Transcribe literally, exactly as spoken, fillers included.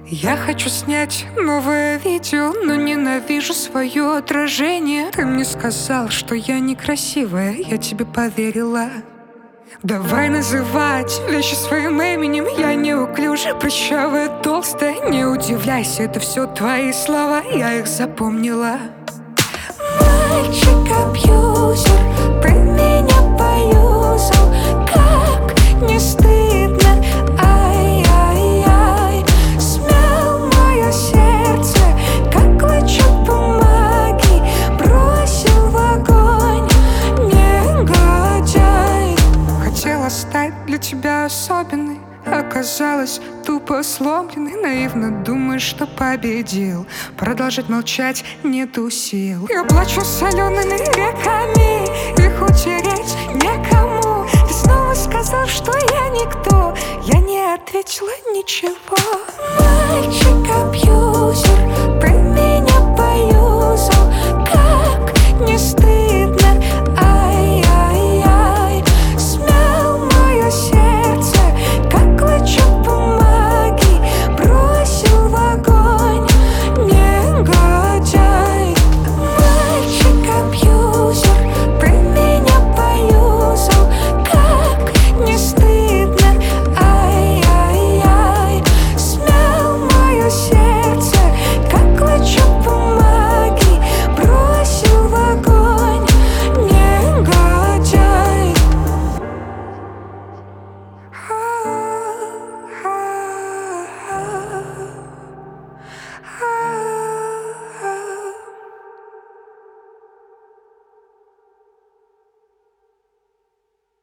Я хочу снять новое видео, но ненавижу свое отражение. Ты мне сказал, что я некрасивая, я тебе поверила. Давай называть вещи своим именем. Я неуклюжая, прыщавая, толстая. Не удивляйся, это все твои слова, я их запомнила. Мальчик-абьюзер, ты меня поюзал. Как не стыдно, ай-яй-яй. Смял мое сердце, как клочок бумаги. Бросил в огонь, негодяй. Хотела стать для тебя особенной, оказалась тупо сломленной. Наивно думаешь, что победил. Продолжать молчать нету сил. Я плачу солеными реками, их утереть некому. Ты снова сказал, что я никто. Я не ответила ничего. Мальчик-абьюзер,